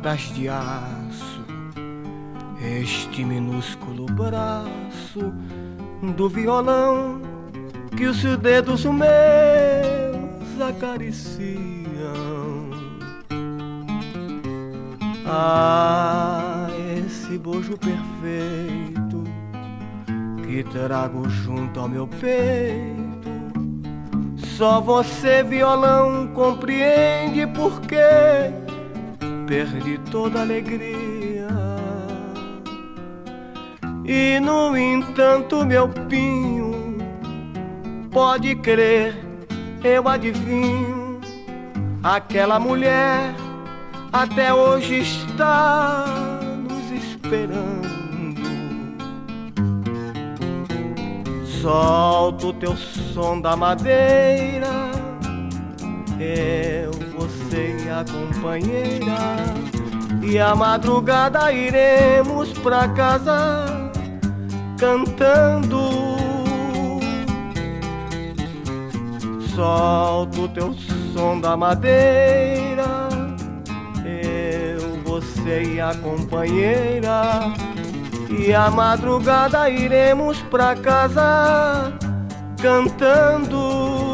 cordas de aço, este minúsculo braço do violão que os dedos meus acariciam. Ah, esse bojo perfeito que trago junto ao meu peito, só você, violão, compreende porque perdi toda a alegria. E no entanto, meu pinho, pode crer, eu adivinho, aquela mulher até hoje está nos esperando. Solta o teu som da madeira, eu, você e a companheira, e à madrugada iremos pra casa cantando. Solta o teu som da madeira, eu, você e a companheira, e à madrugada iremos pra casa cantando.